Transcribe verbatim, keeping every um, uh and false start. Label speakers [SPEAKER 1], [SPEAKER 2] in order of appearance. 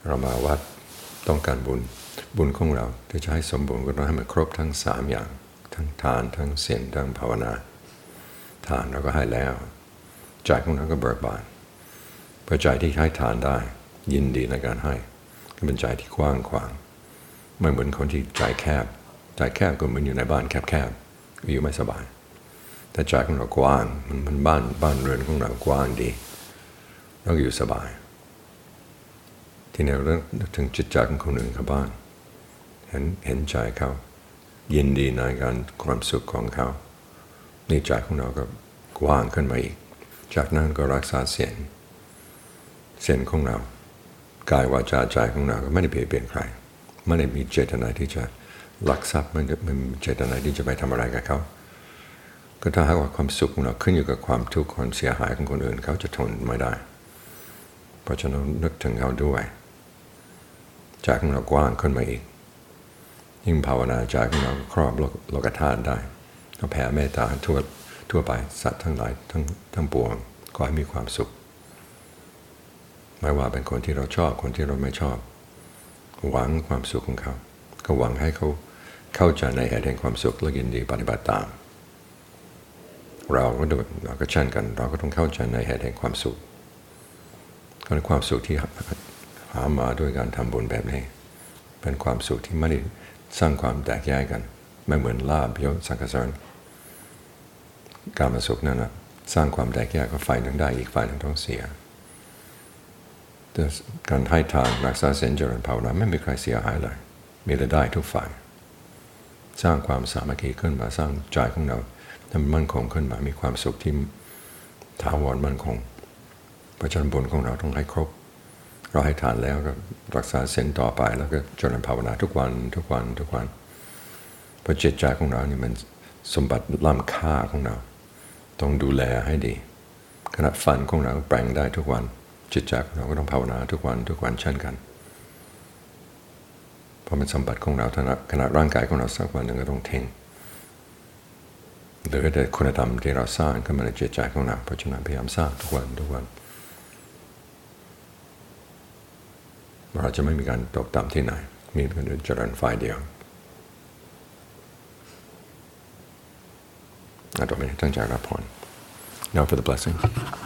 [SPEAKER 1] เรามาวัดต้องการบุญบุญของเราที่จะให้สมบูรณ์ก็ต้องให้มันครบทั้งสามอย่างทั้งทานทั้งศีลทั้งภาวนาทานเราก็ให้แล้วใจของเราก็เบิกบานเพราะใจที่ให้ทานได้ยินดีในการให้ก็เป็นใจที่กว้างขวางไม่เหมือนคนที่ใจแคบใจแคบก็เหมือนอยู่ในบ้านแคบๆอยู่ไม่สบายแต่ใจของเรากว้างมันมันบ้านบ้านเรือนของเรากว้างดีเราอยู่สบายที่นี่เราถึงจิตใจของคนอื่นเขาบ้างเห็นเห็นใจเขายินดีในการความสุขของเขานี่ใจของเราก็กว้างขึ้นมาอีกจากนั้นก็รักษาศีลศีลของเรากายวาจาใจของเราก็ไม่ได้เปลี่ยนเปลี่ยนใครไม่ได้มีเจตนาที่จะลักทรัพย์ไม่ได้มีเจตนาที่จะไปทำอะไรกับเขาก็ถ้าหากว่าความสุขของเราขึ้นอยู่กับความทุกข์ความเสียหายของคนอื่นเขาจะทนไม่ได้เพราะฉะนั้นนึกถึงเขาด้วยใจของเรากว้างขึ้นมาอีกยิ่งภาวนาใจของเราครอบโลกธาตุได้ก็แผ่เมตตาทั่วทั่วไปสัตว์ทั้งหลายทั้งทั้งปวงก็ให้มีความสุขไม่ว่าเป็นคนที่เราชอบคนที่เราไม่ชอบหวังความสุขของเขาก็หวังให้เขาเข้าใจในเหตุแห่งความสุขและยินดีปฏิบัติตามเราก็เราก็เช่นกันเราก็ต้องเข้าใจในเหตุแห่งความสุขก็เป็นความสุขที่หามาด้วยการทำบุญแบบนี้เป็นความสุขที่ไม่ได้สร้างความแตกแยกกันไม่เหมือนลาภยศสรรเสริญการมาสุขนั่นนะสร้างความแตกแยกก็ฝ่ายหนึ่งได้อีกฝ่ายหนึ่งต้องเสียการให้ทานรักษาศีลเจริญภาวนาไม่มีใครเสียหายเลยมีแต่ได้ทุกฝ่ายสร้างความสามัคคีขึ้นมาสร้างใจของเราทำมั่นคงขึ้นมามีความสุขที่ถาวรมั่นคงเพราะฉะนั้นบุญของเราต้องให้ครบเราให้ทานแล้วก็รักษาศีลต่อไปแล้วก็เจริญภาวนาทุกวันทุกวันทุกวันเพราะจิตใจของเรานี่มันสมบัติล้ำค่าของเราต้องดูแลให้ดีขนาดฟันของเราแปลงได้ทุกวันจิตใจของเราก็ต้องภาวนาทุกวันทุกวันเช่นกันเพราะมันสมบัติของเราขนาดร่างกายของเราสักวันหนึ่งก็ต้องทิ้งเหลือแต่คุณธรรมที่เราสร้างขึ้นมาในจิตใจของเราเพราะฉะนั้นพยายามสร้างทุกวันทุกวันเราจะไม่มีการตกต่ำที่ไหนมีเพียงเจริญฝ่ายเดียวต่อไปตั้งใจรับพร Now for the blessing